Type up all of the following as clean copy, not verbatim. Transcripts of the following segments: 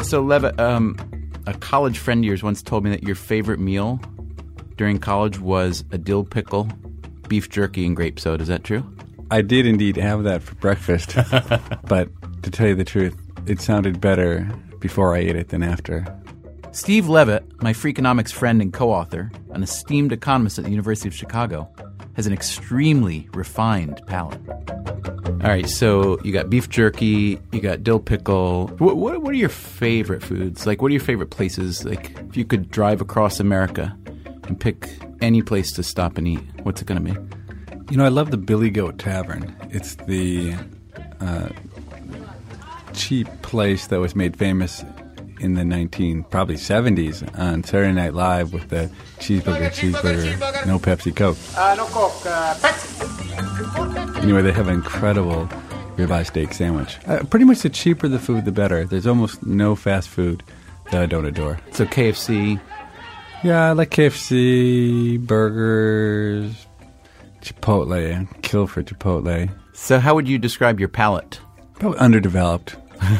So, Levitt, a college friend of yours once told me that your favorite meal during college was a dill pickle, beef jerky, and grape soda. Is that true? I did indeed have that for breakfast, but to tell you the truth, it sounded better before I ate it than after. Steve Levitt, my Freakonomics friend and co-author, an esteemed economist at the University of Chicago, has an extremely refined palate. All right, so you got beef jerky, you got dill pickle. What are your favorite foods? Like, what are your favorite places? Like, if you could drive across America and pick any place to stop and eat, what's it going to be? You know, I love the Billy Goat Tavern. It's the cheap place that was made famous in the probably 70s on Saturday Night Live with the cheeseburger, no Pepsi, Coke. No Coke, Pepsi. Anyway, they have an incredible ribeye steak sandwich. Pretty much the cheaper the food, the better. There's almost no fast food that I don't adore. So KFC? Yeah, I like KFC, burgers, Chipotle, kill for Chipotle. So how would you describe your palate? Probably underdeveloped.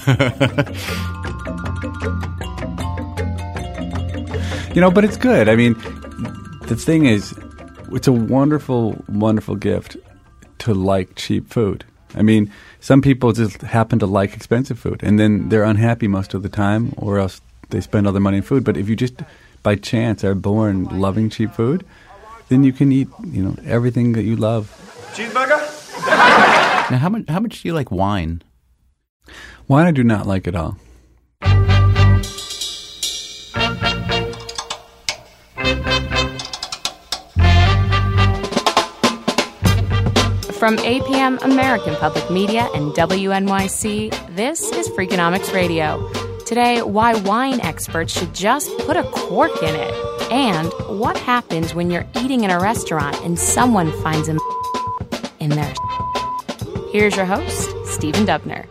You know, but it's good. I mean, the thing is, it's a wonderful, wonderful gift to like cheap food. I mean, some people just happen to like expensive food, and then they're unhappy most of the time, or else they spend all their money on food. But if you just, by chance, are born loving cheap food, then you can eat, you know, everything that you love. Cheeseburger? Now, how much do you like wine? Wine I do not like at all. From APM American Public Media and WNYC, this is Freakonomics Radio. Today, why wine experts should just put a cork in it, and what happens when you're eating in a restaurant and someone finds a in their. Here's your host, Stephen Dubner.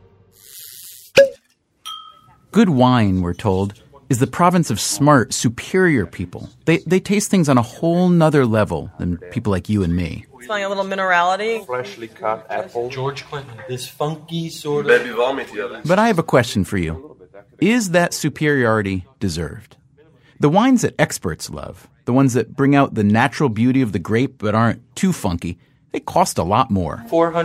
Good wine, we're told, is the province of smart, superior people. They taste things on a whole nother level than people like you and me. Smelling a little minerality. Freshly cut apple. George Clinton. This funky sort of... But I have a question for you. Is that superiority deserved? The wines that experts love, the ones that bring out the natural beauty of the grape but aren't too funky, they cost a lot more.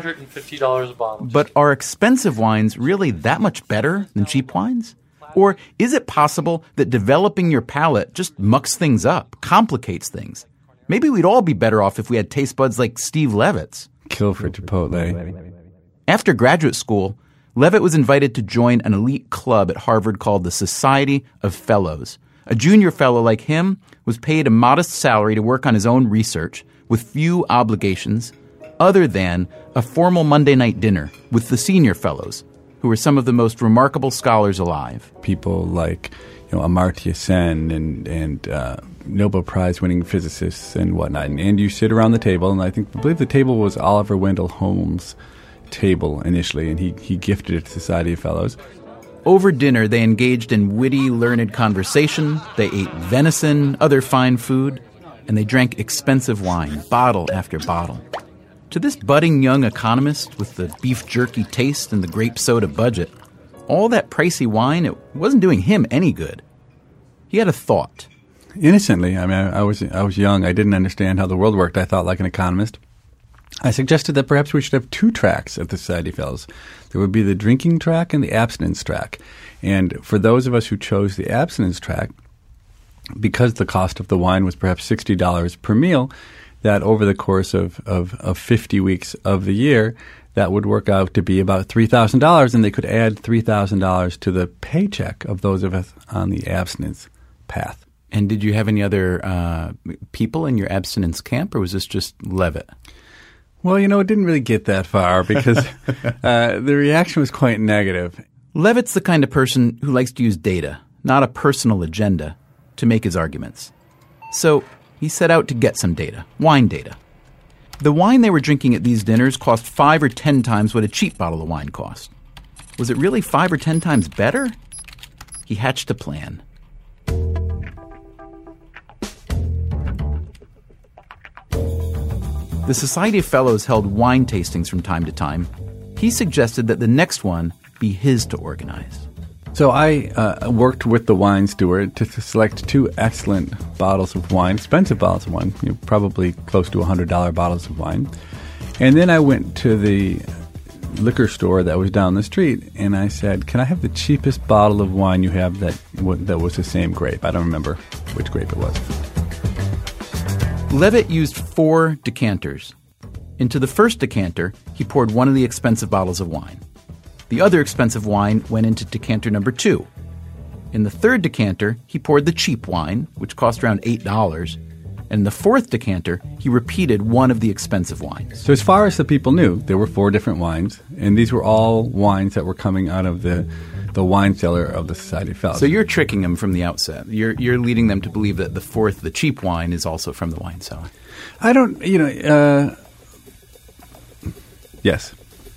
$450 a bottle. But are expensive wines really that much better than cheap wines? Or is it possible that developing your palate just mucks things up, complicates things? Maybe we'd all be better off if we had taste buds like Steve Levitt's. Kill for Chipotle. After graduate school, Levitt was invited to join an elite club at Harvard called the Society of Fellows. A junior fellow like him was paid a modest salary to work on his own research with few obligations other than a formal Monday night dinner with the senior fellows, who were some of the most remarkable scholars alive. People like, you know, Amartya Sen and Nobel Prize-winning physicists and whatnot. And you sit around the table, and I believe the table was Oliver Wendell Holmes' table initially, and he gifted it to Society of Fellows. Over dinner, they engaged in witty, learned conversation, they ate venison, other fine food, and they drank expensive wine, bottle after bottle. To this budding young economist with the beef jerky taste and the grape soda budget, all that pricey wine, it wasn't doing him any good. He had a thought. Innocently, I mean, I was young. I didn't understand how the world worked. I thought like an economist. I suggested that perhaps we should have two tracks at the Society of Fellows. There would be the drinking track and the abstinence track. And for those of us who chose the abstinence track, because the cost of the wine was perhaps $60 per meal, that over the course of 50 weeks of the year, that would work out to be about $3,000, and they could add $3,000 to the paycheck of those of us on the abstinence path. And did you have any other people in your abstinence camp, or was this just Levitt? Well, you know, it didn't really get that far because the reaction was quite negative. Levitt's the kind of person who likes to use data, not a personal agenda, to make his arguments. So he set out to get some data, wine data. The wine they were drinking at these dinners cost 5 or 10 times what a cheap bottle of wine cost. Was it really 5 or 10 times better? He hatched a plan. The Society of Fellows held wine tastings from time to time. He suggested that the next one be his to organize. So I worked with the wine steward to select 2 excellent bottles of wine, expensive bottles of wine, probably close to $100 bottles of wine. And then I went to the liquor store that was down the street, and I said, "Can I have the cheapest bottle of wine you have that was the same grape?" I don't remember which grape it was. Levitt used 4 decanters. Into the first decanter, he poured one of the expensive bottles of wine. The other expensive wine went into decanter number 2. In the third decanter, he poured the cheap wine, which cost around $8. And in the fourth decanter, he repeated one of the expensive wines. So as far as the people knew, there were 4 different wines, and these were all wines that were coming out of the wine cellar of the Society of Fellows. So you're tricking them from the outset. You're leading them to believe that the fourth, the cheap wine, is also from the wine cellar. I don't, yes.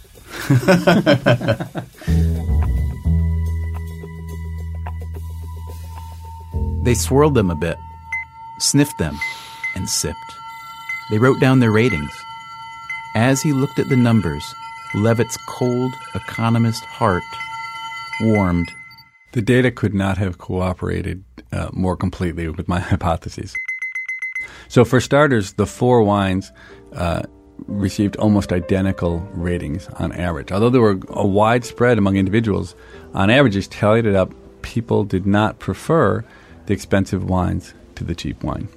They swirled them a bit, sniffed them, and sipped. They wrote down their ratings. As he looked at the numbers, Levitt's cold economist heart warmed. The data could not have cooperated more completely with my hypotheses. So for starters, the 4 wines received almost identical ratings on average. Although there were a wide spread among individuals, on average, just tallied it up, people did not prefer the expensive wines to the cheap wine.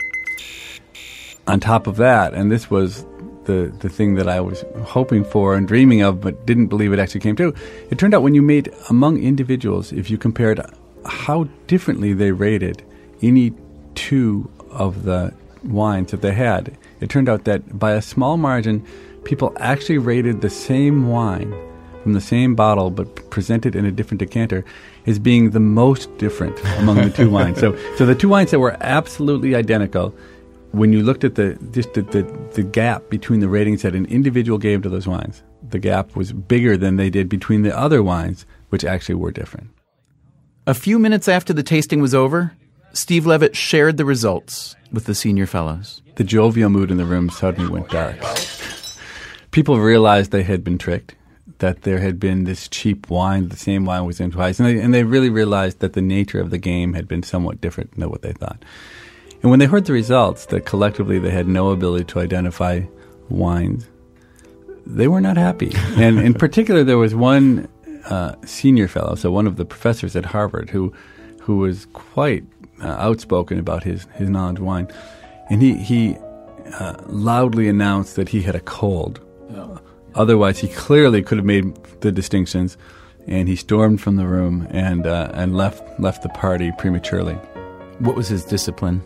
On top of that, and this was the thing that I was hoping for and dreaming of but didn't believe it actually came true, it turned out when you made among individuals, if you compared how differently they rated any 2 of the wines that they had, it turned out that by a small margin, people actually rated the same wine from the same bottle but presented in a different decanter as being the most different among the 2 wines. So the 2 wines that were absolutely identical, when you looked at the gap between the ratings that an individual gave to those wines, the gap was bigger than they did between the other wines, which actually were different. A few minutes after the tasting was over, Steve Levitt shared the results with the senior fellows. The jovial mood in the room suddenly went dark. People realized they had been tricked, that there had been this cheap wine, the same wine was in twice, and they really realized that the nature of the game had been somewhat different than what they thought. And when they heard the results, that collectively they had no ability to identify wines, they were not happy. And in particular, there was one senior fellow, so one of the professors at Harvard, who was quite outspoken about his knowledge of wine. And he loudly announced that he had a cold. Oh. Otherwise, he clearly could have made the distinctions. And he stormed from the room and left the party prematurely. What was his discipline?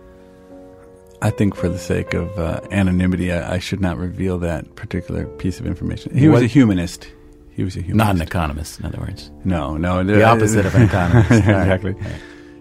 I think for the sake of anonymity, I should not reveal that particular piece of information. He was a humanist. Not an economist, in other words. No. The opposite of an economist. Exactly. Right.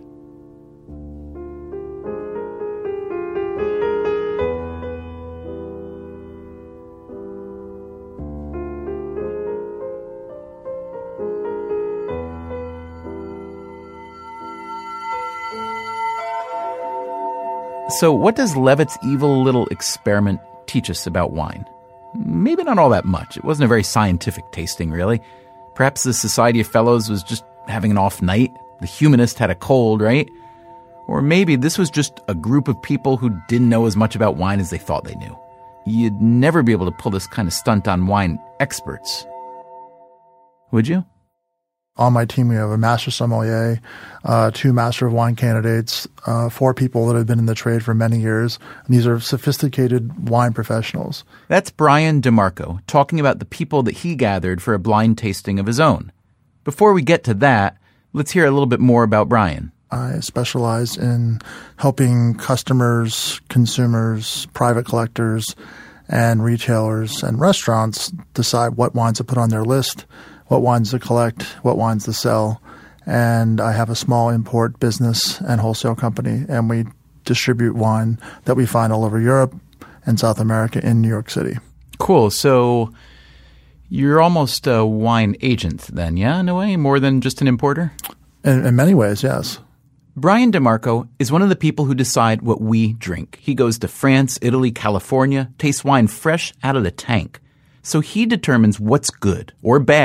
So what does Levitt's evil little experiment teach us about wine? Maybe not all that much. It wasn't a very scientific tasting, really. Perhaps the Society of Fellows was just having an off night. The humanist had a cold, right? Or maybe this was just a group of people who didn't know as much about wine as they thought they knew. You'd never be able to pull this kind of stunt on wine experts. Would you? On my team, we have a master sommelier, 2 master of wine candidates, 4 people that have been in the trade for many years. And these are sophisticated wine professionals. That's Brian DeMarco talking about the people that he gathered for a blind tasting of his own. Before we get to that, let's hear a little bit more about Brian. I specialize in helping customers, consumers, private collectors, and retailers and restaurants decide what wines to put on their list, what wines to collect, what wines to sell. And I have a small import business and wholesale company, and we distribute wine that we find all over Europe and South America in New York City. Cool. So you're almost a wine agent then, yeah, in a way, more than just an importer? In many ways, yes. Brian DeMarco is one of the people who decide what we drink. He goes to France, Italy, California, tastes wine fresh out of the tank. So he determines what's good or bad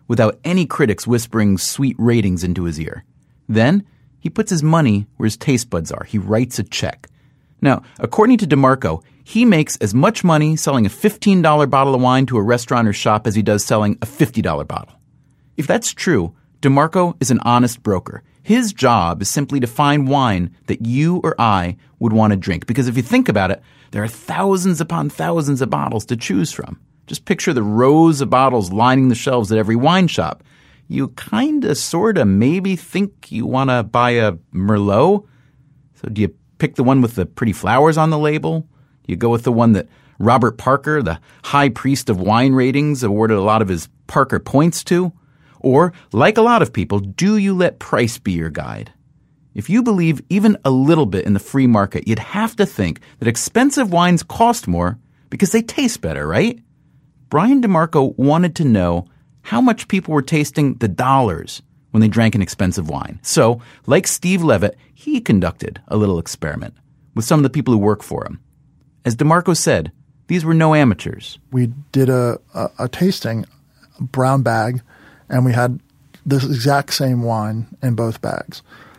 without any critics whispering sweet ratings into his ear. Then he puts his money where his taste buds are. He writes a check. Now, according to DeMarco, he makes as much money selling a $15 bottle of wine to a restaurant or shop as he does selling a $50 bottle. If that's true, DeMarco is an honest broker. His job is simply to find wine that you or I would want to drink. Because if you think about it, there are thousands upon thousands of bottles to choose from. Just picture the rows of bottles lining the shelves at every wine shop. You kinda, sorta, maybe think you want to buy a Merlot. So do you pick the one with the pretty flowers on the label? Do you go with the one that Robert Parker, the high priest of wine ratings, awarded a lot of his Parker points to? Or, like a lot of people, do you let price be your guide? If you believe even a little bit in the free market, you'd have to think that expensive wines cost more because they taste better, right? Brian DeMarco wanted to know how much people were tasting the dollars when they drank an expensive wine. So, like Steve Levitt, he conducted a little experiment with some of the people who work for him. As DeMarco said, these were no amateurs. We did a tasting, a brown bag, and we had this exact same wine in both bags.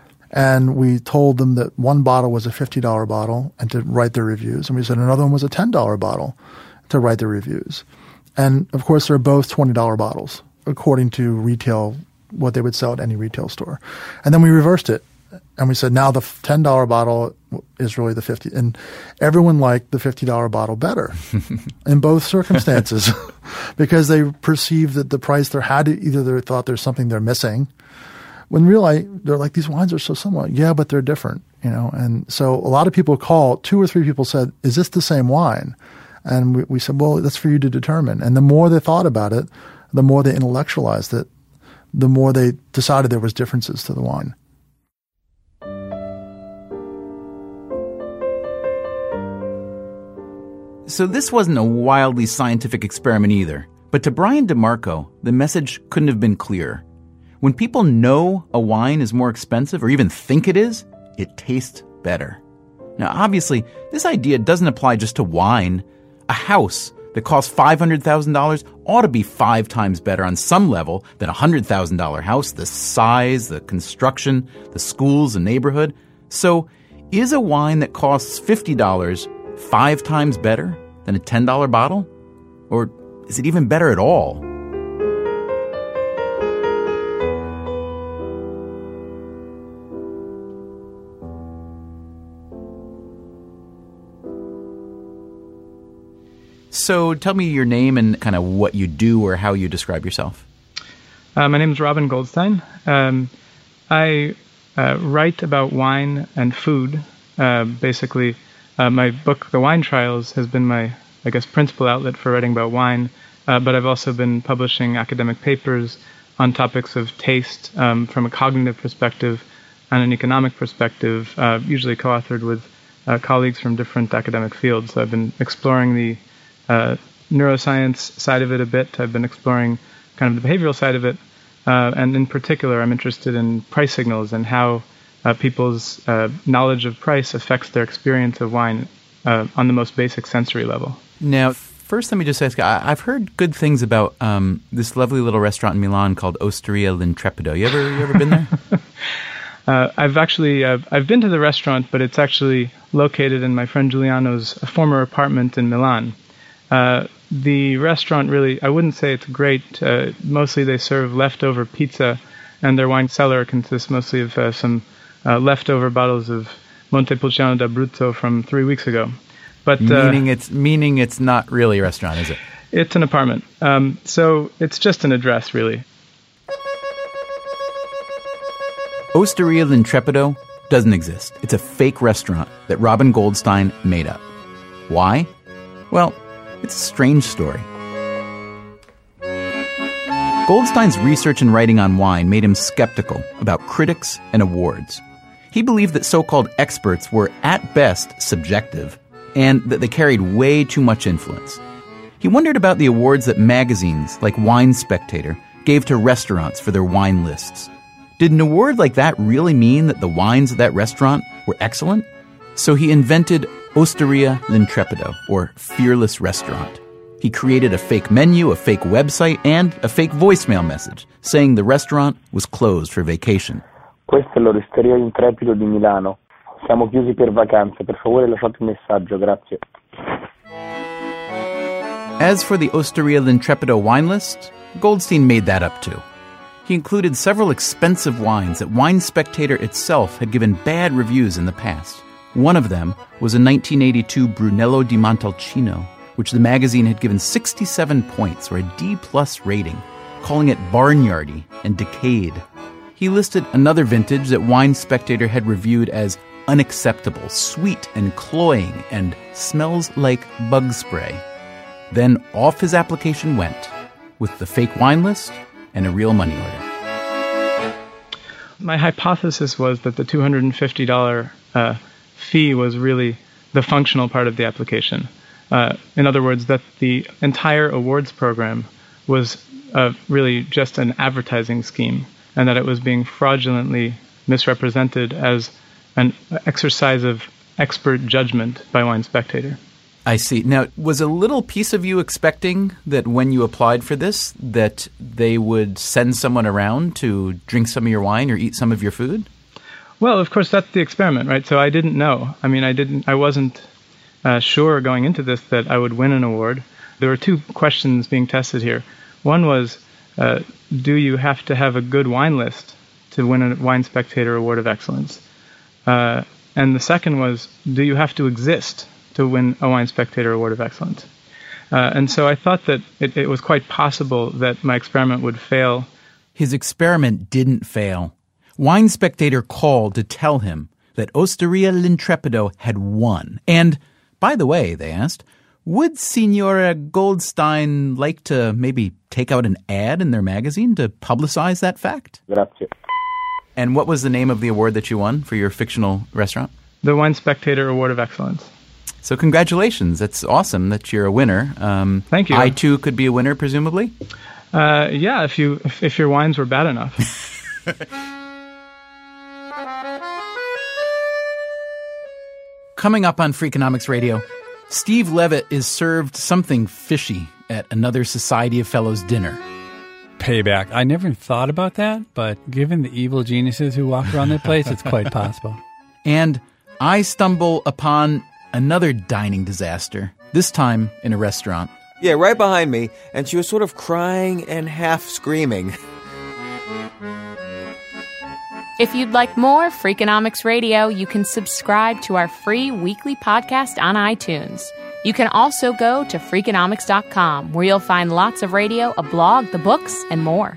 And we told them that one bottle was a $50 bottle and to write their reviews. And we said another one was a $10 bottle to write their reviews. And, of course, they're both $20 bottles, according to retail, what they would sell at any retail store. And then we reversed it. And we said, now the $10 bottle is really the $50. And everyone liked the $50 bottle better in both circumstances because they perceived that the price there had to, either they thought there's something they're missing. When really, they're like, these wines are so similar. Yeah, but they're different, you know. And so a lot of people call, 2 or 3 people said, is this the same wine? And we said, well, that's for you to determine. And the more they thought about it, the more they intellectualized it, the more they decided there was differences to the wine. So this wasn't a wildly scientific experiment either. But to Brian DeMarco, the message couldn't have been clearer. When people know a wine is more expensive or even think it is, it tastes better. Now, obviously, this idea doesn't apply just to wine. A house that costs $500,000 ought to be 5 times better on some level than a $100,000 house, the size, the construction, the schools, the neighborhood. So is a wine that costs $50 5 times better than a $10 bottle? Or is it even better at all? So tell me your name and kind of what you do or how you describe yourself. My name is Robin Goldstein. I write about wine and food. Basically, my book, The Wine Trials, has been my, principal outlet for writing about wine. But I've also been publishing academic papers on topics of taste from a cognitive perspective and an economic perspective, usually co-authored with colleagues from different academic fields. So I've been exploring the neuroscience side of it a bit. I've been exploring kind of the behavioral side of it. And in particular, I'm interested in price signals and how people's knowledge of price affects their experience of wine on the most basic sensory level. Now, first, let me just ask, I've heard good things about this lovely little restaurant in Milan called Osteria L'Intrepido. You ever been there? I've been to the restaurant, but it's actually located in my friend Giuliano's former apartment in Milan. The restaurant really, I wouldn't say it's great. Mostly they serve leftover pizza, and their wine cellar consists mostly of some leftover bottles of Montepulciano d'Abruzzo from 3 weeks ago. But meaning it's not really a restaurant, is it? It's an apartment. So it's just an address, really. Osteria L'Intrepido doesn't exist. It's a fake restaurant that Robin Goldstein made up. Why? Well, it's a strange story. Goldstein's research and writing on wine made him skeptical about critics and awards. He believed that so-called experts were, at best, subjective, and that they carried way too much influence. He wondered about the awards that magazines like Wine Spectator gave to restaurants for their wine lists. Did an award like that really mean that the wines at that restaurant were excellent? So he invented Osteria L'Intrepido, or Fearless Restaurant. He created a fake menu, a fake website, and a fake voicemail message saying the restaurant was closed for vacation. Questo è l'Osteria L'Intrepido di Milano. Siamo chiusi per vacanze. Per favore lasciate un messaggio, grazie. As for the Osteria L'Intrepido wine list, Goldstein made that up too. He included several expensive wines that Wine Spectator itself had given bad reviews in the past. One of them was a 1982 Brunello di Montalcino, which the magazine had given 67 points, or a D-plus rating, calling it barnyardy and decayed. He listed another vintage that Wine Spectator had reviewed as unacceptable, sweet and cloying, and smells like bug spray. Then off his application went, with the fake wine list and a real money order. My hypothesis was that the $250 fee was really the functional part of the application. In other words, that the entire awards program was really just an advertising scheme, and that it was being fraudulently misrepresented as an exercise of expert judgment by Wine Spectator. I see. Now, was a little piece of you expecting that when you applied for this, that they would send someone around to drink some of your wine or eat some of your food? Well, of course, that's the experiment, right? So I didn't know. I wasn't sure going into this that I would win an award. There were two questions being tested here. One was, do you have to have a good wine list to win a Wine Spectator Award of Excellence? And the second was, do you have to exist to win a Wine Spectator Award of Excellence? And so I thought that it was quite possible that my experiment would fail. His experiment didn't fail. Wine Spectator called to tell him that Osteria L'Intrepido had won. And, by the way, they asked, would Signora Goldstein like to maybe take out an ad in their magazine to publicize that fact? Grazie. And what was the name of the award that you won for your fictional restaurant? The Wine Spectator Award of Excellence. So congratulations. That's awesome that you're a winner. Thank you. I, too, could be a winner, presumably? Yeah, if your wines were bad enough. Coming up on Freakonomics Radio, Steve Levitt is served something fishy at another Society of Fellows dinner. Payback. I never thought about that, but given the evil geniuses who walk around that place, it's quite possible. And I stumble upon another dining disaster, this time in a restaurant. Yeah, right behind me, and she was sort of crying and half screaming. If you'd like more Freakonomics Radio, you can subscribe to our free weekly podcast on iTunes. You can also go to Freakonomics.com, where you'll find lots of radio, a blog, the books, and more.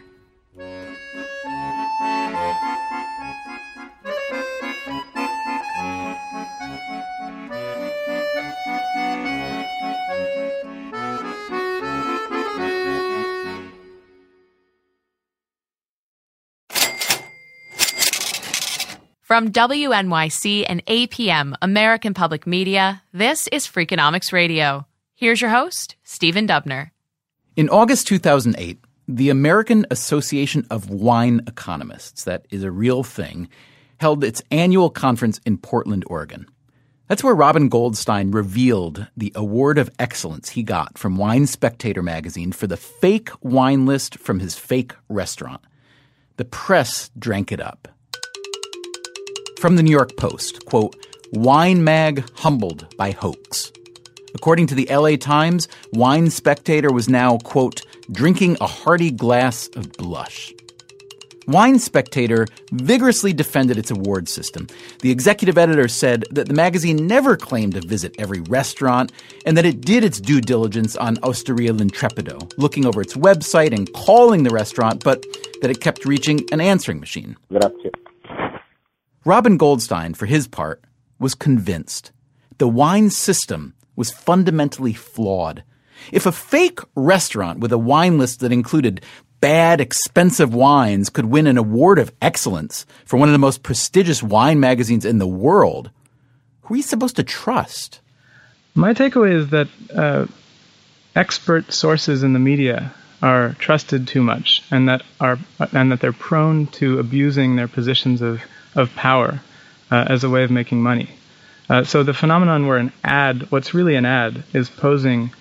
From WNYC and APM, American Public Media, this is Freakonomics Radio. Here's your host, Stephen Dubner. In August 2008, the American Association of Wine Economists, that is a real thing, held its annual conference in Portland, Oregon. That's where Robin Goldstein revealed the award of excellence he got from Wine Spectator magazine for the fake wine list from his fake restaurant. The press drank it up. From the New York Post, quote, Wine Mag humbled by hoax. According to the LA Times, Wine Spectator was now, quote, drinking a hearty glass of blush. Wine Spectator vigorously defended its award system. The executive editor said that the magazine never claimed to visit every restaurant and that it did its due diligence on Osteria L'Intrepido, looking over its website and calling the restaurant, but that it kept reaching an answering machine. Grazie. Robin Goldstein, for his part, was convinced the wine system was fundamentally flawed. If a fake restaurant with a wine list that included bad, expensive wines could win an award of excellence for one of the most prestigious wine magazines in the world, who are you supposed to trust? My takeaway is that expert sources in the media are trusted too much, and that they're prone to abusing their positions of power as a way of making money. So the phenomenon where an ad, what's really an ad, is posing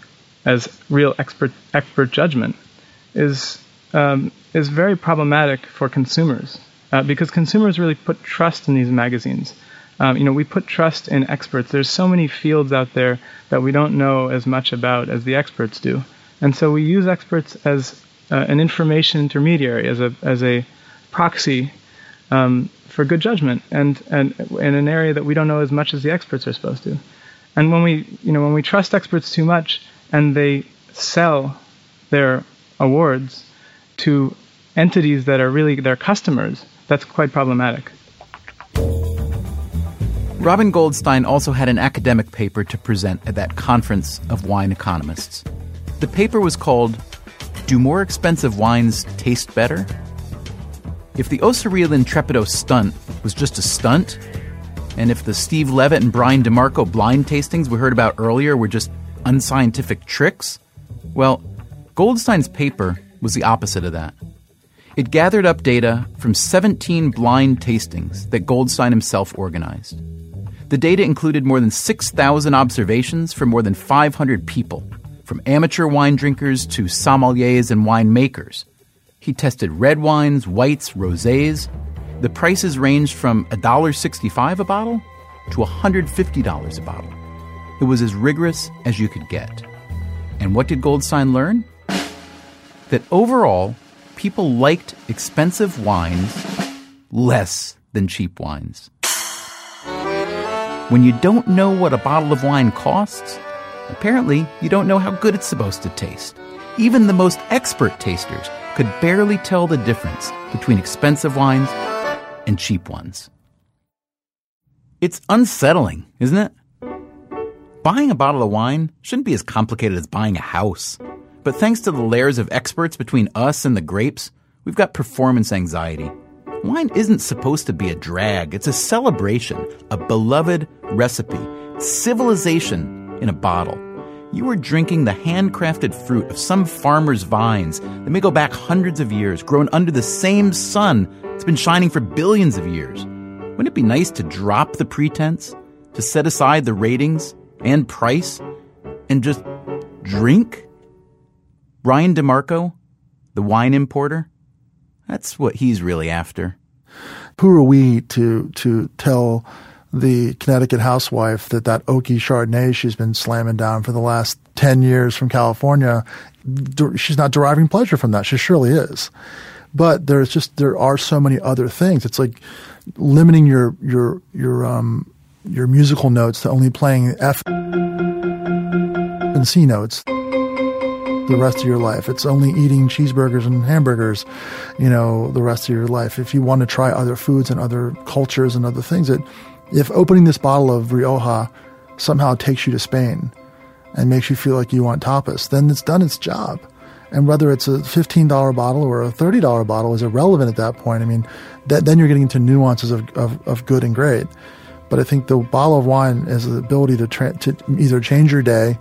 as real expert judgment is very problematic for consumers because consumers really put trust in these magazines. We put trust in experts. There's so many fields out there that we don't know as much about as the experts do, and so we use experts as an information intermediary, as a proxy for good judgment, and in an area that we don't know as much as the experts are supposed to. And when we trust experts too much, and they sell their awards to entities that are really their customers, that's quite problematic. Robin Goldstein also had an academic paper to present at that conference of wine economists. The paper was called, "Do More Expensive Wines Taste Better?" If the Ossaril Intrepido stunt was just a stunt, and if the Steve Levitt and Brian DeMarco blind tastings we heard about earlier were just unscientific tricks, well, Goldstein's paper was the opposite of that. It gathered up data from 17 blind tastings that Goldstein himself organized. The data included more than 6,000 observations from more than 500 people, from amateur wine drinkers to sommeliers and winemakers. He tested red wines, whites, rosés. The prices ranged from $1.65 a bottle to $150 a bottle. It was as rigorous as you could get. And what did Goldstein learn? That overall, people liked expensive wines less than cheap wines. When you don't know what a bottle of wine costs, apparently you don't know how good it's supposed to taste. Even the most expert tasters could barely tell the difference between expensive wines and cheap ones. It's unsettling, isn't it? Buying a bottle of wine shouldn't be as complicated as buying a house. But thanks to the layers of experts between us and the grapes, we've got performance anxiety. Wine isn't supposed to be a drag. It's a celebration, a beloved recipe, civilization in a bottle. You are drinking the handcrafted fruit of some farmer's vines that may go back hundreds of years, grown under the same sun that's been shining for billions of years. Wouldn't it be nice to drop the pretense, to set aside the ratings and price, and just drink? Brian DeMarco, the wine importer, that's what he's really after. Who are we to tell the Connecticut housewife that Oaky Chardonnay she's been slamming down for the last 10 years from California, she's not deriving pleasure from that? She surely is. But there are so many other things. It's like limiting your musical notes to only playing F and C notes the rest of your life. It's only eating cheeseburgers and hamburgers, the rest of your life. If you want to try other foods and other cultures and other things, if opening this bottle of Rioja somehow takes you to Spain and makes you feel like you want tapas, then it's done its job. And whether it's a $15 bottle or a $30 bottle is irrelevant at that point. I mean, then you're getting into nuances of good and great. But I think the bottle of wine has the ability to either change your day,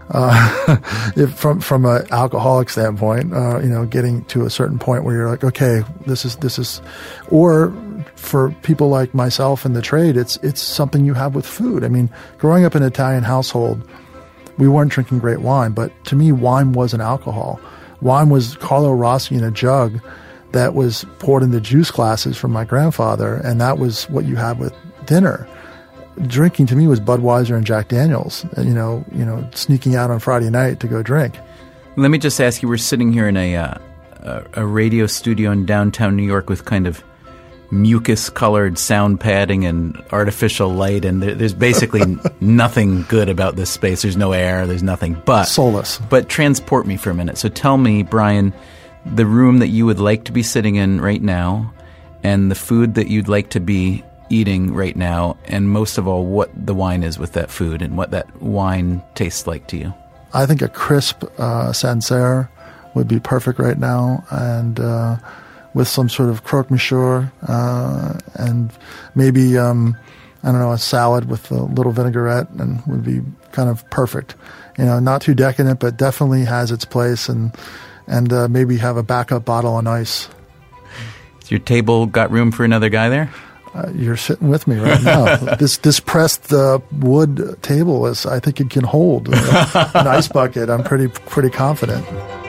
from an alcoholic standpoint, getting to a certain point where you're like, okay, this is, or for people like myself in the trade, it's something you have with food. I mean, growing up in an Italian household, we weren't drinking great wine, but to me, wine wasn't alcohol. Wine was Carlo Rossi in a jug that was poured into juice glasses from my grandfather, and that was what you had with dinner. Drinking to me was Budweiser and Jack Daniels, sneaking out on Friday night to go drink. Let me just ask you, we're sitting here in a radio studio in downtown New York with kind of mucus-colored sound padding and artificial light, and there's basically nothing good about this space. There's no air, there's nothing but soulless. But transport me for a minute. So tell me, Brian, the room that you would like to be sitting in right now, and the food that you'd like to be eating right now, and most of all, what the wine is with that food and what that wine tastes like to you. I think a crisp Sancerre would be perfect right now, and with some sort of croque monsieur, and maybe, a salad with a little vinaigrette, and would be kind of perfect. Not too decadent, but definitely has its place, and maybe have a backup bottle on ice. Has your table got room for another guy there? You're sitting with me right now. This pressed wood table I think it can hold an ice bucket. I'm pretty confident.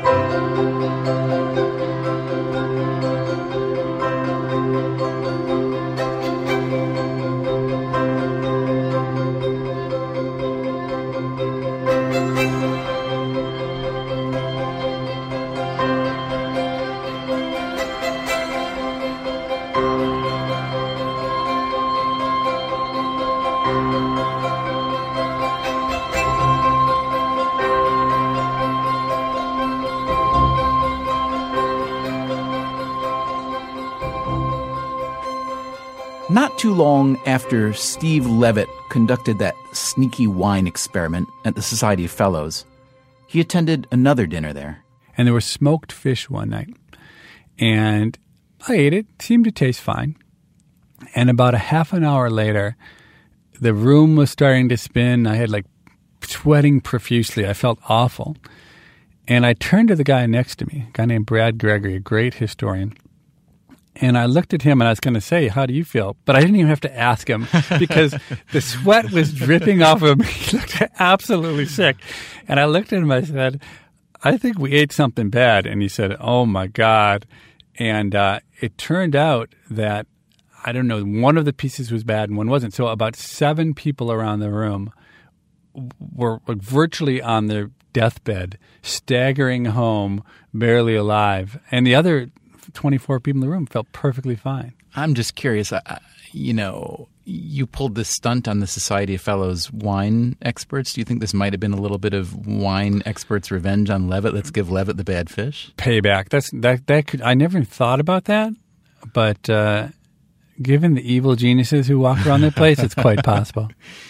Not too long after Steve Levitt conducted that sneaky wine experiment at the Society of Fellows, he attended another dinner there. And there was smoked fish one night. And I ate it. Seemed to taste fine. And about a half an hour later, the room was starting to spin. I had sweating profusely. I felt awful. And I turned to the guy next to me, a guy named Brad Gregory, a great historian. And I looked at him and I was going to say, how do you feel? But I didn't even have to ask him because the sweat was dripping off of him. He looked absolutely sick. And I looked at him and I said, I think we ate something bad. And he said, oh, my God. And it turned out that, I don't know, one of the pieces was bad and one wasn't. So about 7 people around the room were virtually on their deathbed, staggering home, barely alive. And the other 24 people in the room felt perfectly fine. I'm just curious, you pulled this stunt on the Society of Fellows wine experts. Do you think this might have been a little bit of wine experts' revenge on Levitt? Let's give Levitt the bad fish? Payback. That could. I never thought about that, but given the evil geniuses who walk around that place, it's quite possible.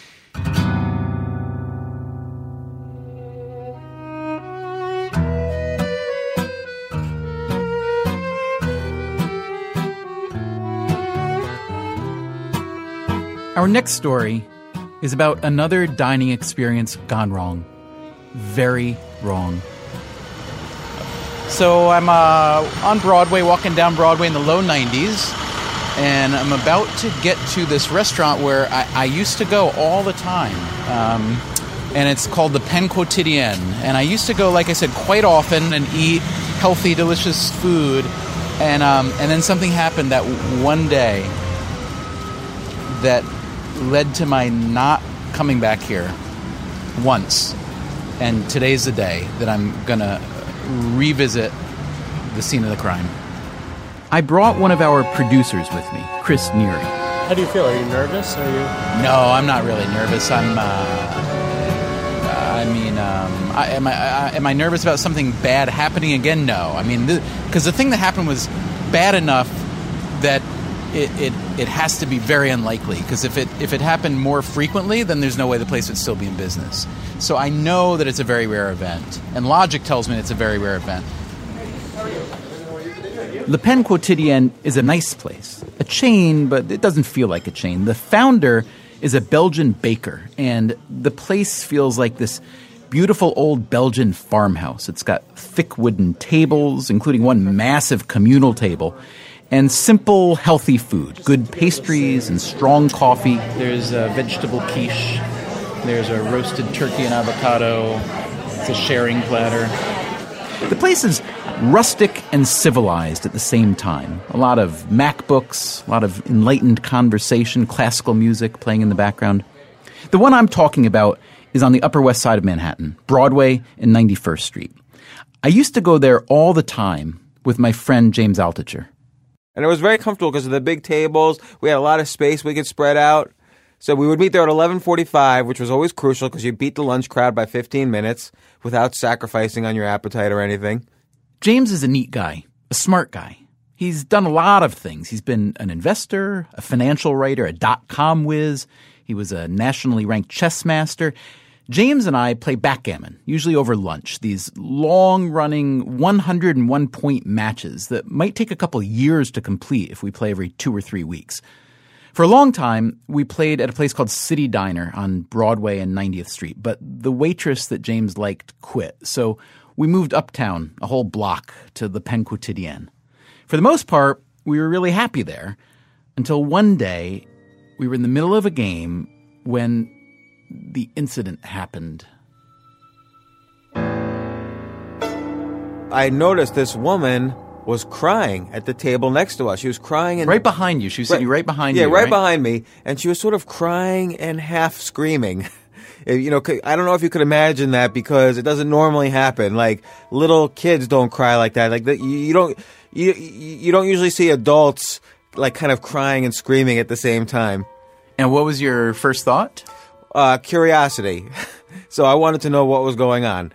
Our next story is about another dining experience gone wrong. Very wrong. So I'm on Broadway, walking down Broadway in the low 90s, and I'm about to get to this restaurant where I used to go all the time, and it's called the Pain Quotidien. And I used to go, like I said, quite often and eat healthy, delicious food, and then something happened that one day that led to my not coming back here once. And today's the day that I'm going to revisit the scene of the crime. I brought one of our producers with me, Chris Neary. How do you feel? Are you nervous? No, I'm not really nervous. Am I nervous about something bad happening again? No. I mean, because the thing that happened was bad enough that it has to be very unlikely, because if it happened more frequently, then there's no way the place would still be in business. So I know that it's a very rare event, and logic tells me it's a very rare event. Le Pain Quotidien is a nice place, a chain, but it doesn't feel like a chain. The founder is a Belgian baker, and the place feels like this beautiful old Belgian farmhouse. It's got thick wooden tables, including one massive communal table, and simple, healthy food, good pastries and strong coffee. There's a vegetable quiche. There's a roasted turkey and avocado. It's a sharing platter. The place is rustic and civilized at the same time. A lot of MacBooks, a lot of enlightened conversation, classical music playing in the background. The one I'm talking about is on the Upper West Side of Manhattan, Broadway and 91st Street. I used to go there all the time with my friend James Altucher. And it was very comfortable because of the big tables. We had a lot of space we could spread out. So we would meet there at 11:45, which was always crucial because you beat the lunch crowd by 15 minutes without sacrificing on your appetite or anything. James is a neat guy, a smart guy. He's done a lot of things. He's been an investor, a financial writer, a dot-com whiz. He was a nationally ranked chess master. James and I play backgammon, usually over lunch, these long-running 101-point matches that might take a couple years to complete if we play every 2 or 3 weeks. For a long time, we played at a place called City Diner on Broadway and 90th Street, but the waitress that James liked quit, so we moved uptown a whole block to the Pain Quotidien. For the most part, we were really happy there, Until one day, we were in the middle of a game when the incident happened. I noticed this woman was crying at the table next to us. She was crying and Right behind you. She was sitting right behind you. Yeah, right behind me. And she was sort of crying and half screaming. You know, I don't know if you could imagine that because it doesn't normally happen. Like, little kids don't cry like that. Like, you don't usually see adults like kind of crying and screaming at the same time. And what was your first thought? Curiosity. So I wanted to know what was going on.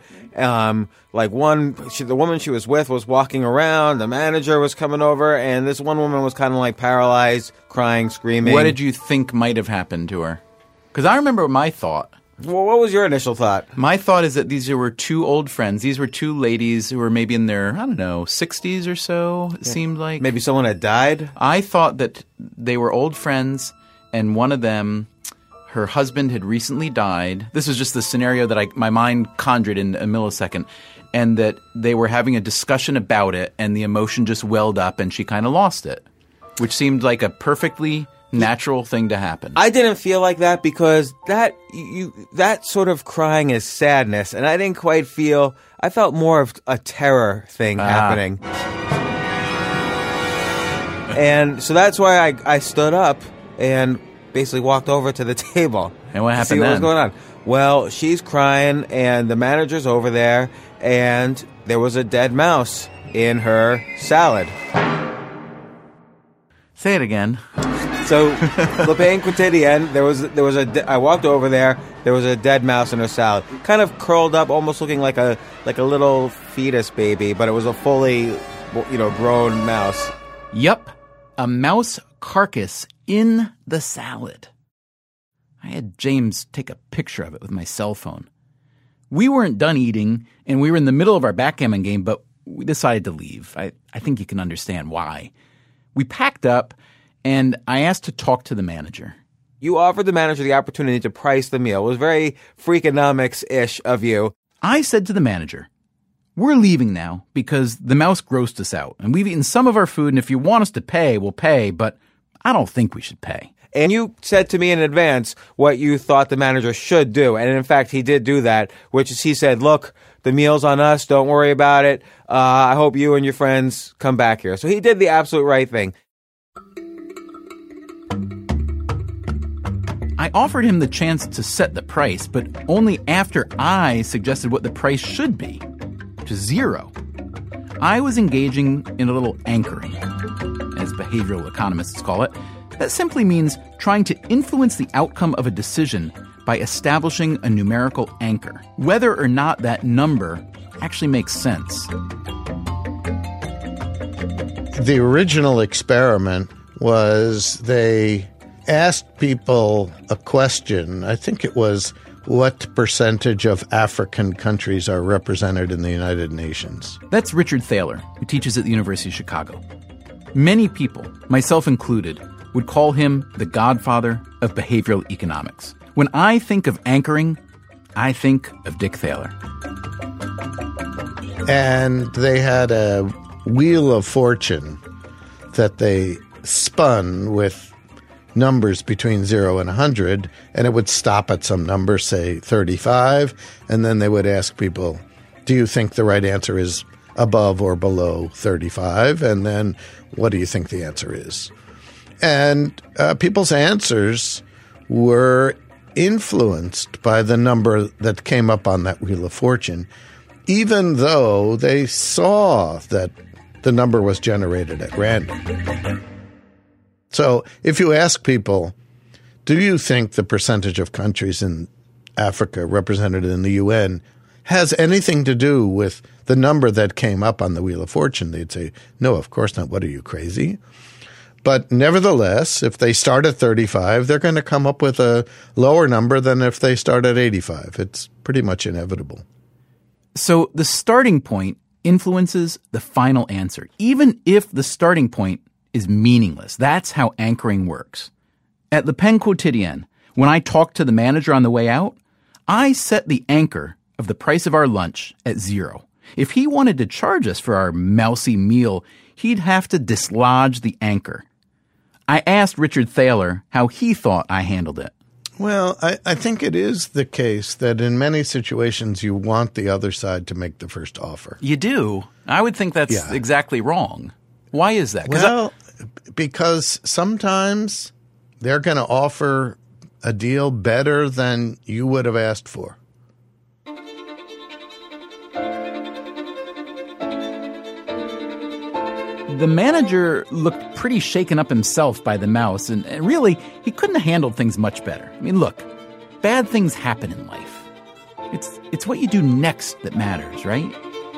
The woman she was with was walking around, the manager was coming over, and this one woman was kind of like paralyzed, crying, screaming. What did you think might have happened to her? Because I remember my thought. Well, what was your initial thought? My thought is that these were two old friends. These were two ladies who were maybe in their, 60s or so, it seemed like. Maybe someone had died? I thought that they were old friends, and one of them, her husband had recently died. This was just the scenario that my mind conjured in a millisecond, and that they were having a discussion about it, and the emotion just welled up, and she kind of lost it, which seemed like a perfectly natural thing to happen. I didn't feel like that because that sort of crying is sadness, and I didn't quite feel. I felt more of a terror thing happening, and so that's why I stood up and basically walked over to the table. And what happened to see what was then? going on. Well, she's crying, and the manager's over there, and there was a dead mouse in her salad. Say it again. So, Le Pain Quotidien, I walked over there, there was a dead mouse in her salad. Kind of curled up, almost looking like a little fetus baby, but it was a fully, grown mouse. Yup, a mouse carcass in the salad. I had James take a picture of it with my cell phone. We weren't done eating, and we were in the middle of our backgammon game, but we decided to leave. I think you can understand why. We packed up, and I asked to talk to the manager. You offered the manager the opportunity to price the meal. It was very Freakonomics-ish of you. I said to the manager, we're leaving now because the mouse grossed us out, and we've eaten some of our food, and if you want us to pay, we'll pay, but I don't think we should pay. And you said to me in advance what you thought the manager should do. And in fact, he did do that, which is he said, look, the meal's on us. Don't worry about it. I hope you and your friends come back here. So he did the absolute right thing. I offered him the chance to set the price, but only after I suggested what the price should be, which is $0. I was engaging in a little anchoring, as behavioral economists call it. That simply means trying to influence the outcome of a decision by establishing a numerical anchor, whether or not that number actually makes sense. The original experiment was they asked people a question. I think it was, what percentage of African countries are represented in the United Nations? That's Richard Thaler, who teaches at the University of Chicago. Many people, myself included, would call him the godfather of behavioral economics. When I think of anchoring, I think of Dick Thaler. And they had a wheel of fortune that they spun with numbers between 0 and 100, and it would stop at some number, say 35, and then they would ask people, do you think the right answer is above or below 35? And then what do you think the answer is? And people's answers were influenced by the number that came up on that wheel of fortune, even though they saw that the number was generated at random. So if you ask people, do you think the percentage of countries in Africa represented in the UN has anything to do with the number that came up on the Wheel of Fortune? They'd say, no, of course not. What are you, crazy? But nevertheless, if they start at 35, they're going to come up with a lower number than if they start at 85. It's pretty much inevitable. So the starting point influences the final answer, even if the starting point is meaningless. That's how anchoring works. At Le Pain Quotidien, when I talked to the manager on the way out, I set the anchor of the price of our lunch at 0. If he wanted to charge us for our mousy meal, he'd have to dislodge the anchor. I asked Richard Thaler how he thought I handled it. Well, I think it is the case that in many situations you want the other side to make the first offer. You do? I would think that's exactly wrong. Why is that? Well, because sometimes they're going to offer a deal better than you would have asked for. The manager looked pretty shaken up himself by the mouse, and really, he couldn't have handled things much better. I mean, look, bad things happen in life. It's what you do next that matters, right?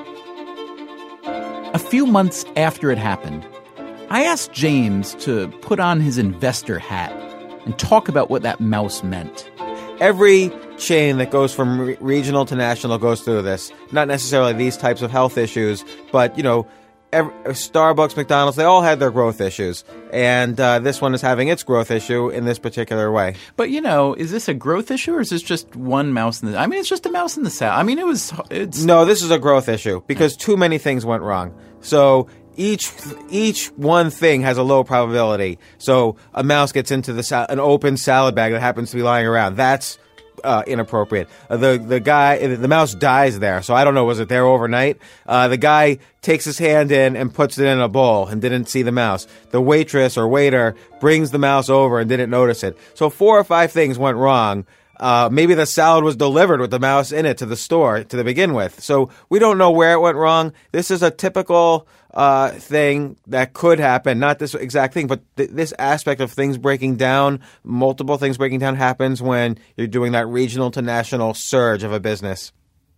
A few months after it happened, I asked James to put on his investor hat and talk about what that mouse meant. Every chain that goes from regional to national goes through this. Not necessarily these types of health issues, but, Starbucks, McDonald's, they all had their growth issues. And this one is having its growth issue in this particular way. But, is this a growth issue or is this just one mouse in the... I mean, it's just a mouse in the salad. I mean, No, this is a growth issue because too many things went wrong. So each one thing has a low probability. So a mouse gets into an open salad bag that happens to be lying around. That's inappropriate. The mouse dies there. So I don't know, was it there overnight? The guy takes his hand in and puts it in a bowl and didn't see the mouse. The waitress or waiter brings the mouse over and didn't notice it. So 4 or 5 things went wrong. Maybe the salad was delivered with the mouse in it to the store to begin with. So we don't know where it went wrong. This is a typical thing that could happen. Not this exact thing, but this aspect of things breaking down, multiple things breaking down happens when you're doing that regional to national surge of a business.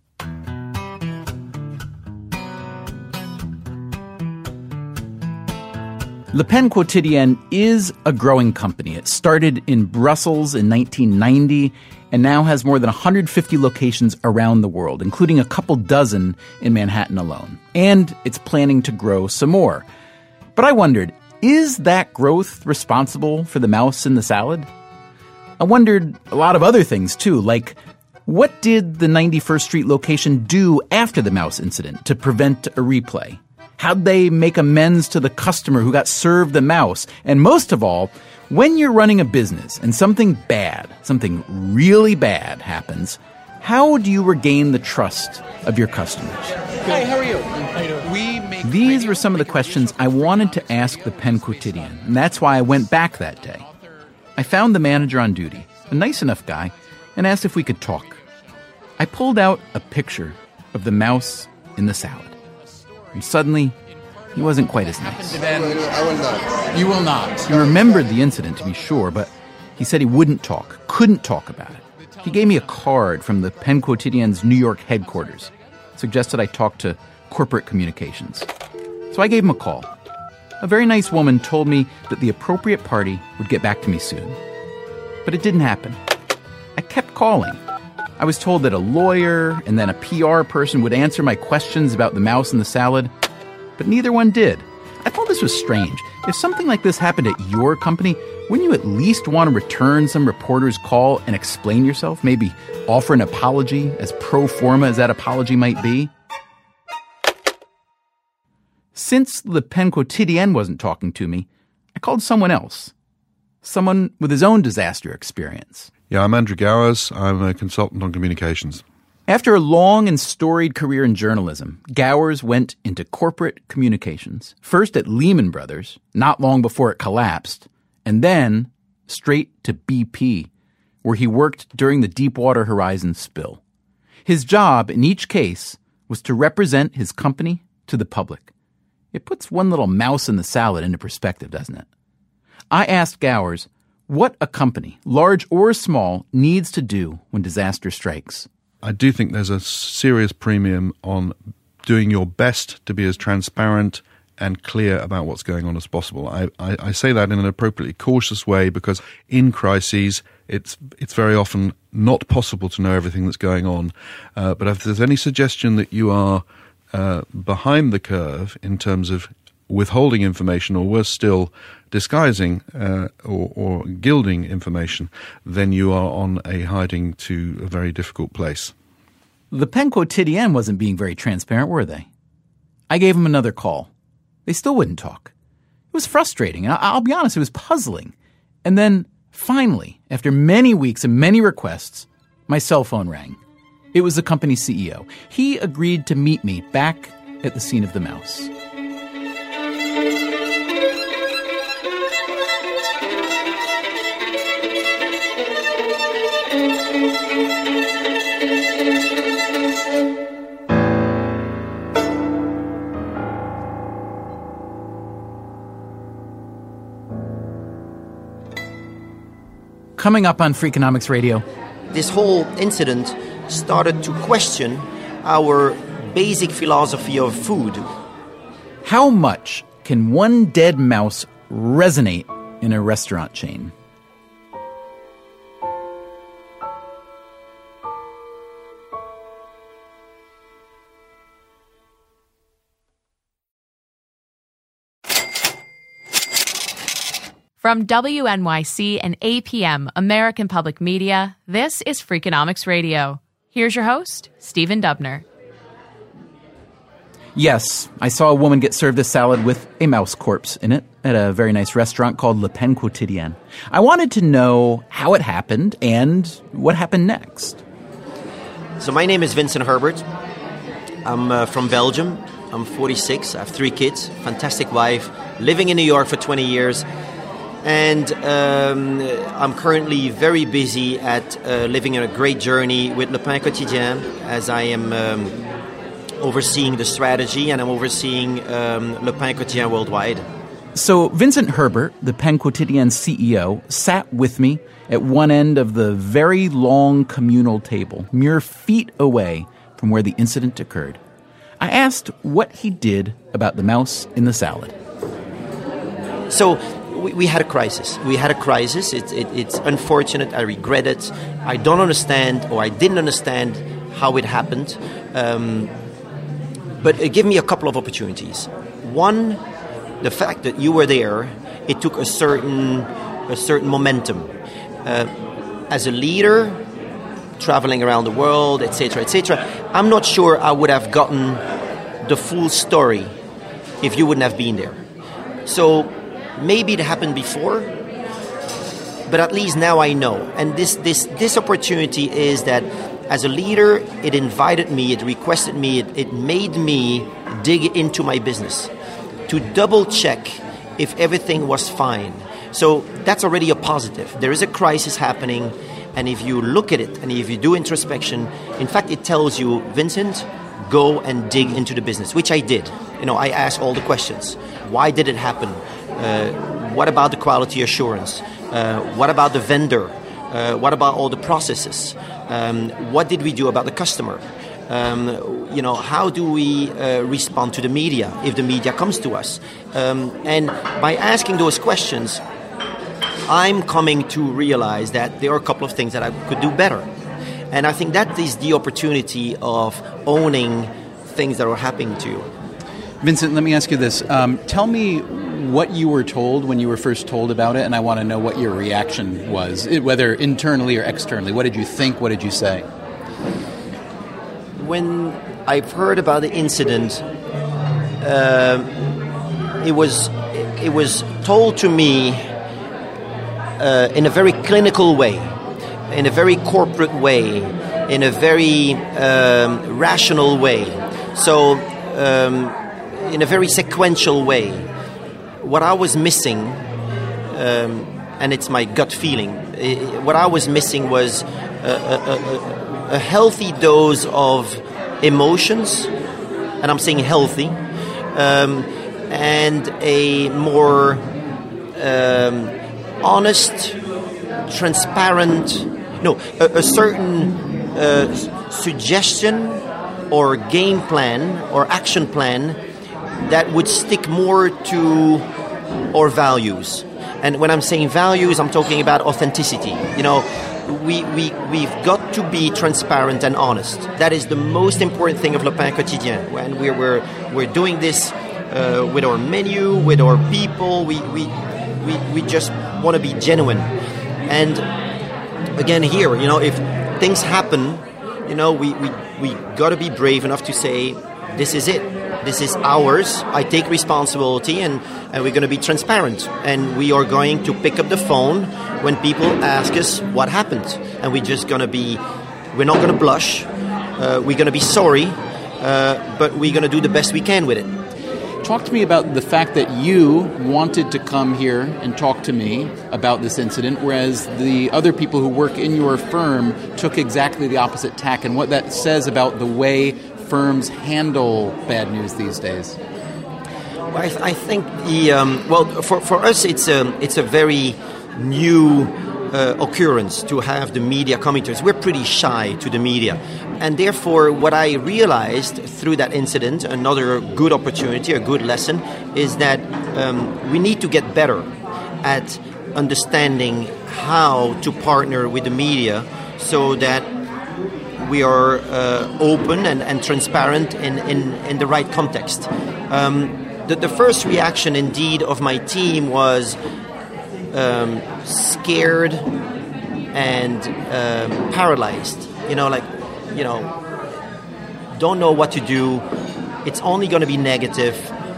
Le Pen Quotidien is a growing company. It started in Brussels in 1990 and now has more than 150 locations around the world, including a couple dozen in Manhattan alone. And it's planning to grow some more. But I wondered, is that growth responsible for the mouse in the salad? I wondered a lot of other things, too, like what did the 91st Street location do after the mouse incident to prevent a replay? How'd they make amends to the customer who got served the mouse? And most of all, when you're running a business and something really bad happens, how do you regain the trust of your customers? Hi, how are you? How you doing? These were some of the questions I wanted to ask Le Pen Quotidien, and that's why I went back that day. I found the manager on duty, a nice enough guy, and asked if we could talk. I pulled out a picture of the mouse in the salad. And suddenly, he wasn't quite as nice. I will not. You will not. He remembered the incident, to be sure, but he said he couldn't talk about it. He gave me a card from the Pen Quotidien's New York headquarters. Suggested I talk to corporate communications. So I gave him a call. A very nice woman told me that the appropriate party would get back to me soon. But it didn't happen. I kept calling. I was told that a lawyer and then a PR person would answer my questions about the mouse in the salad, but neither one did. I thought this was strange. If something like this happened at your company, wouldn't you at least want to return some reporter's call and explain yourself? Maybe offer an apology, as pro forma as that apology might be? Since Le Pen Quotidien wasn't talking to me, I called someone else. Someone with his own disaster experience. Yeah, I'm Andrew Gowers. I'm a consultant on communications. After a long and storied career in journalism, Gowers went into corporate communications. First at Lehman Brothers, not long before it collapsed, and then straight to BP, where he worked during the Deepwater Horizon spill. His job in each case was to represent his company to the public. It puts one little mouse in the salad into perspective, doesn't it? I asked Gowers what a company, large or small, needs to do when disaster strikes. I do think there's a serious premium on doing your best to be as transparent and clear about what's going on as possible. I say that in an appropriately cautious way because in crises, it's very often not possible to know everything that's going on. But if there's any suggestion that you are behind the curve in terms of withholding information or worse still, disguising or gilding information, then you are on a hiding to a very difficult place. Le Pen Quotidien wasn't being very transparent, were they? I gave him another call. They still wouldn't talk. It was frustrating. I'll be honest, it was puzzling. And then, finally, after many weeks and many requests, my cell phone rang. It was the company's CEO. He agreed to meet me back at the scene of the mouse. Coming up on Freakonomics Radio. This whole incident started to question our basic philosophy of food. How much can one dead mouse resonate in a restaurant chain? From WNYC and APM, American Public Media, this is Freakonomics Radio. Here's your host, Stephen Dubner. Yes, I saw a woman get served a salad with a mouse corpse in it at a very nice restaurant called Le Pain Quotidien. I wanted to know how it happened and what happened next. So my name is Vincent Herbert. I'm from Belgium. I'm 46. I have 3 kids, fantastic wife, living in New York for 20 years. And I'm currently very busy at living a great journey with Le Pain Quotidien, as I am overseeing the strategy and I'm overseeing Le Pain Quotidien worldwide. So Vincent Herbert, the Pain Quotidien CEO, sat with me at one end of the very long communal table, mere feet away from where the incident occurred. I asked what he did about the mouse in the salad. So we had a crisis. It's unfortunate. I regret it. I don't understand, or I didn't understand how it happened. But it gave me a couple of opportunities. One, the fact that you were there, it took a certain momentum. As a leader, traveling around the world, etc., I'm not sure I would have gotten the full story if you wouldn't have been there. So maybe it happened before, but at least now I know. And this opportunity is that as a leader, it invited me, it requested me, it made me dig into my business to double check if everything was fine. So that's already a positive. There is a crisis happening, and if you look at it and if you do introspection, in fact, it tells you, Vincent, go and dig into the business, which I did. I asked all the questions. Why did it happen? What about the quality assurance? What about the vendor? What about all the processes? What did we do about the customer? How do we respond to the media if the media comes to us? And by asking those questions, I'm coming to realize that there are a couple of things that I could do better. And I think that is the opportunity of owning things that are happening to you. Vincent, let me ask you this. Tell me what you were told when you were first told about it, and I want to know what your reaction was, whether internally or externally. What did you think? What did you say? When I've heard about the incident, it was told to me in a very clinical way, in a very corporate way, in a very rational way. So, in a very sequential way. What I was missing, and it's my gut feeling, what I was missing was a healthy dose of emotions, and I'm saying healthy, and a more honest, transparent, a certain suggestion or game plan or action plan that would stick more to our values. And when I'm saying values, I'm talking about authenticity. We've got to be transparent and honest. That is the most important thing of Le Pain Quotidien. When we're doing this with our menu, with our people, we just want to be genuine. And again, here, if things happen, we got to be brave enough to say, this is it. This is ours. I take responsibility, and we're going to be transparent. And we are going to pick up the phone when people ask us what happened. And we're not going to blush. We're going to be sorry, but we're going to do the best we can with it. Talk to me about the fact that you wanted to come here and talk to me about this incident, whereas the other people who work in your firm took exactly the opposite tack, and what that says about the way firms handle bad news these days. Well, I think for us it's a very new occurrence to have the media coming to us. We're pretty shy to the media. And therefore, what I realized through that incident, another good opportunity, a good lesson, is that we need to get better at understanding how to partner with the media so that we are open and transparent in the right context. The first reaction, indeed, of my team was scared and paralyzed. Don't know what to do. It's only going to be negative.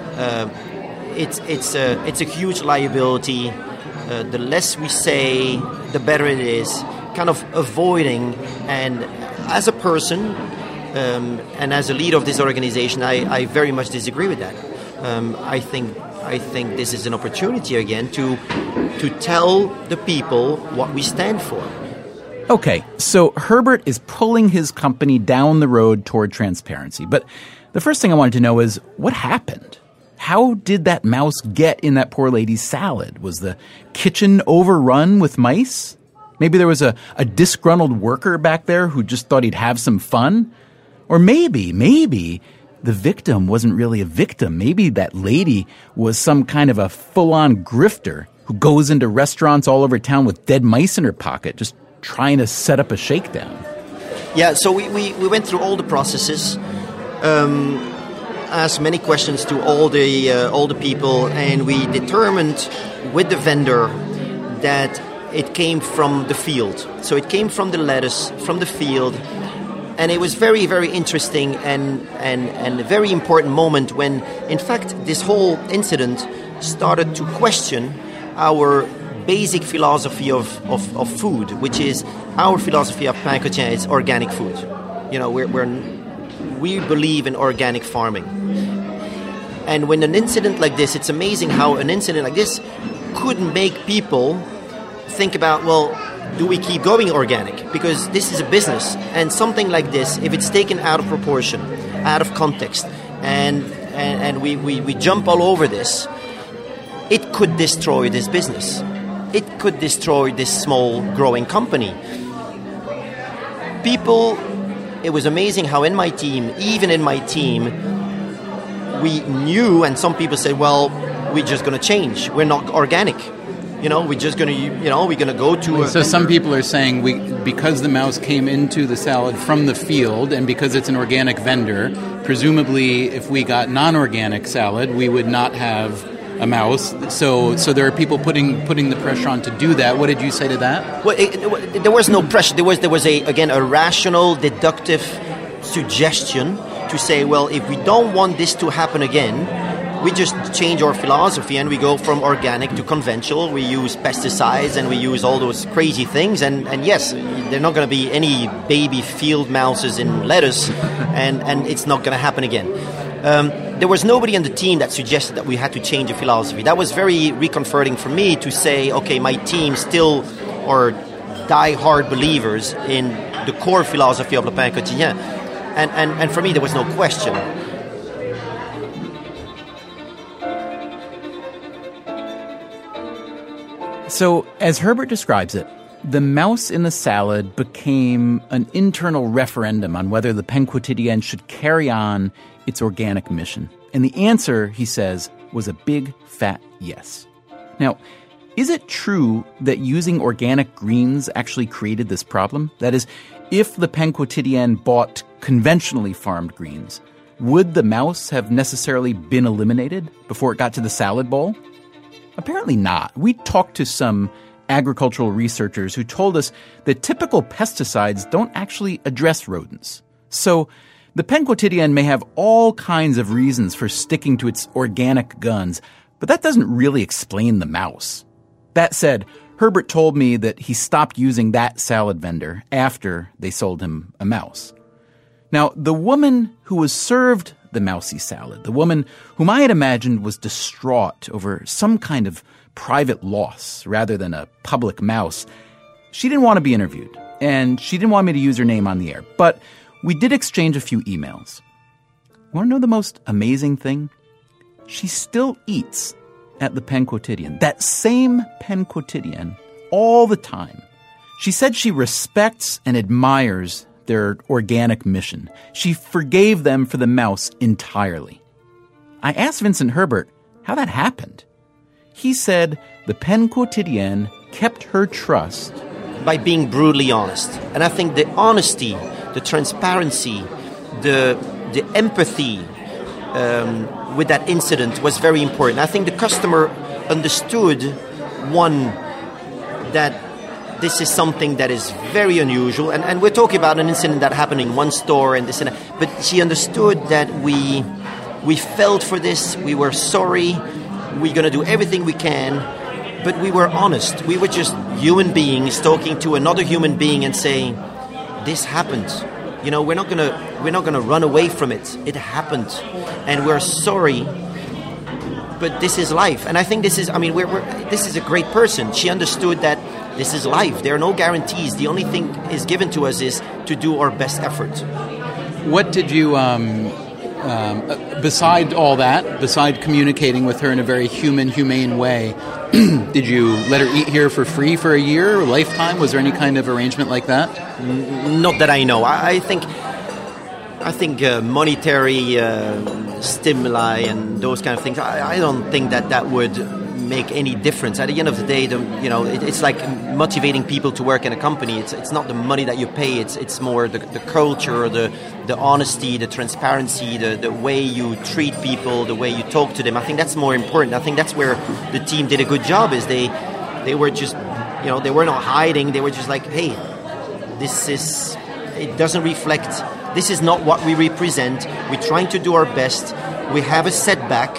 It's a huge liability. The less we say, the better it is. Kind of avoiding. And as a person and as a leader of this organization, I very much disagree with that. I think this is an opportunity again to tell the people what we stand for. Okay, so Herbert is pulling his company down the road toward transparency. But the first thing I wanted to know is, what happened? How did that mouse get in that poor lady's salad? Was the kitchen overrun with mice? Maybe there was a disgruntled worker back there who just thought he'd have some fun? Or maybe the victim wasn't really a victim. Maybe that lady was some kind of a full-on grifter who goes into restaurants all over town with dead mice in her pocket, just trying to set up a shakedown. Yeah, so we went through all the processes, asked many questions to all the people, and we determined with the vendor that it came from the field. So it came from the lettuce, from the field, and it was very, very interesting and a very important moment when, in fact, this whole incident started to question our basic philosophy of food, which is our philosophy of pain quotidien is organic food. We believe in organic farming. And when an incident like this, it's amazing how an incident like this could make people think about, well, do we keep going organic? Because this is a business, and something like this, if it's taken out of proportion, out of context, and we jump all over this, it could destroy this business. It could destroy this small growing company. It was amazing how even in my team, we knew, and some people said, well, we're just going to change. We're not organic. We're just going to, we're going to go to... So some people are saying because the mouse came into the salad from the field and because it's an organic vendor, presumably if we got non-organic salad, we would not have a mouse. So there are people putting the pressure on to do that. What did you say to that? Well, there was no pressure. There was a rational, deductive suggestion to say, well, if we don't want this to happen again, we just change our philosophy and we go from organic to conventional. We use pesticides and we use all those crazy things. And yes, there are not going to be any baby field mouses in lettuce, and it's not going to happen again. There was nobody on the team that suggested that we had to change the philosophy. That was very reconforting for me to say, okay, my team still are die-hard believers in the core philosophy of Le Pain Quotidien. And for me, there was no question. So, as Herbert describes it, the mouse in the salad became an internal referendum on whether Le Pain Quotidien should carry on its organic mission. And the answer, he says, was a big, fat yes. Now, is it true that using organic greens actually created this problem? That is, if Le Pain Quotidien bought conventionally farmed greens, would the mouse have necessarily been eliminated before it got to the salad bowl? Apparently not. We talked to some agricultural researchers who told us that typical pesticides don't actually address rodents. So The Pen Quotidien may have all kinds of reasons for sticking to its organic guns, but that doesn't really explain the mouse. That said, Herbert told me that he stopped using that salad vendor after they sold him a mouse. Now, the woman who was served the mousy salad, the woman whom I had imagined was distraught over some kind of private loss rather than a public mouse, she didn't want to be interviewed, and she didn't want me to use her name on the air, but we did exchange a few emails. Want to know the most amazing thing? She still eats at the Pen Quotidien, that same Pen Quotidien, all the time. She said she respects and admires their organic mission. She forgave them for the mouse entirely. I asked Vincent Herbert how that happened. He said the Pen Quotidien kept her trust by being brutally honest. And I think the honesty, the transparency, the empathy with that incident was very important. I think the customer understood, one, that this is something that is very unusual, and we're talking about an incident that happened in one store and this and that, but she understood that we felt for this, we were sorry, we're going to do everything we can, but we were honest. We were just human beings talking to another human being and saying, this happened. You know, we're not gonna run away from it. It happened, and we're sorry, but this is life. And I think this is, this is a great person. She understood that this is life. There are no guarantees. The only thing is given to us is to do our best effort. What did you, beside all that, beside communicating with her in a very humane way, did you let her eat here for free for a year, or lifetime? Was there any kind of arrangement like that? Not that I know. I think monetary stimuli and those kind of things, I don't think that would make any difference. At the end of the day, it's like motivating people to work in a company. It's not the money that you pay. It's more the culture, the honesty, the transparency, the way you treat people, the way you talk to them. I think that's more important. I think that's where the team did a good job. Is they were just, they were not hiding. They were just like, hey, it doesn't reflect. This is not what we represent. We're trying to do our best. We have a setback.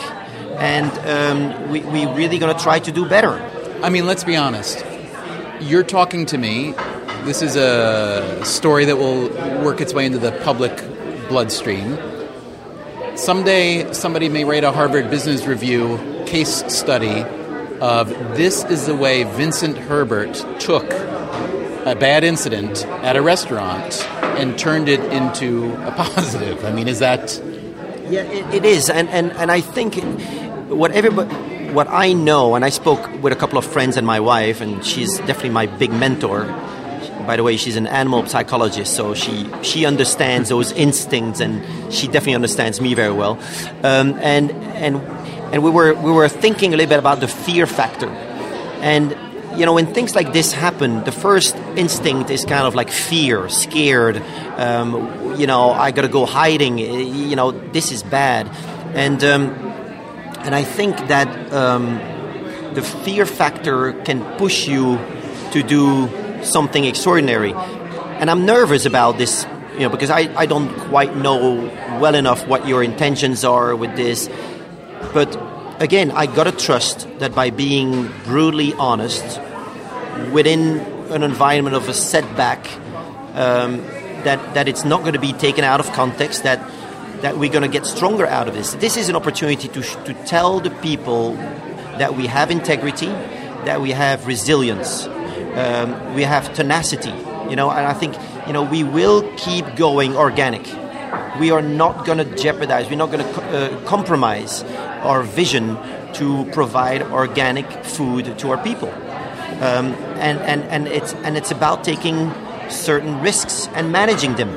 And we really going to try to do better. I mean, let's be honest. You're talking to me. This is a story that will work its way into the public bloodstream. Someday, somebody may write a Harvard Business Review case study of this is the way Vincent Herbert took a bad incident at a restaurant and turned it into a positive. I mean, is that... Yeah, it is. And I think... What I know, and I spoke with a couple of friends and my wife, and she's definitely my big mentor. By the way, she's an animal psychologist, so she understands those instincts, and she definitely understands me very well. And we were thinking a little bit about the fear factor. And when things like this happen, the first instinct is kind of like fear, scared. I got to go hiding. This is bad, And I think that the fear factor can push you to do something extraordinary. And I'm nervous about this, because I don't quite know well enough what your intentions are with this. But again, I gotta trust that by being brutally honest within an environment of a setback, that it's not going to be taken out of context, that we're going to get stronger out of this. This is an opportunity to tell the people that we have integrity, that we have resilience, we have tenacity, and I think, we will keep going organic. We are not going to jeopardize, we're not going to compromise our vision to provide organic food to our people. And it's about taking certain risks and managing them.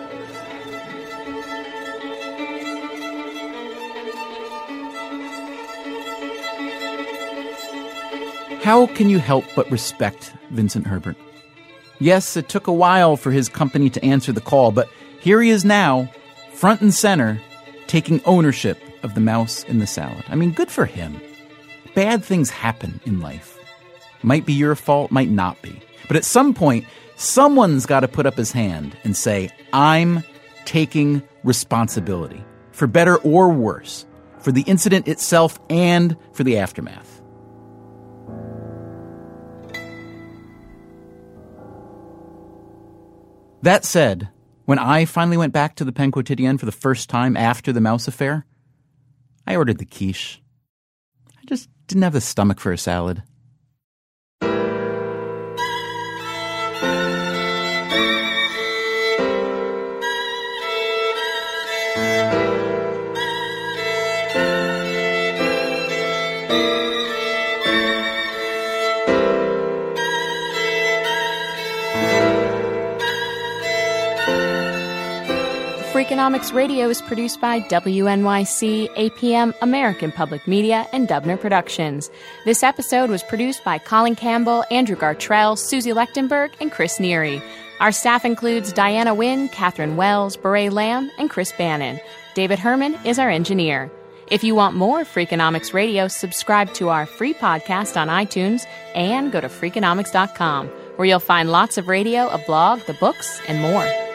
How can you help but respect Vincent Herbert? Yes, it took a while for his company to answer the call, but here he is now, front and center, taking ownership of the mouse in the salad. I mean, good for him. Bad things happen in life. Might be your fault, might not be. But at some point, someone's got to put up his hand and say, I'm taking responsibility, for better or worse, for the incident itself and for the aftermath. That said, when I finally went back to the Pain Quotidien for the first time after the mouse affair, I ordered the quiche. I just didn't have the stomach for a salad. Freakonomics Radio is produced by WNYC, APM, American Public Media, and Dubner Productions. This episode was produced by Colin Campbell, Andrew Gartrell, Susie Lechtenberg, and Chris Neary. Our staff includes Diana Wynn, Catherine Wells, Beret Lamb, and Chris Bannon. David Herman is our engineer. If you want more Freakonomics Radio, subscribe to our free podcast on iTunes and go to Freakonomics.com, where you'll find lots of radio, a blog, the books, and more.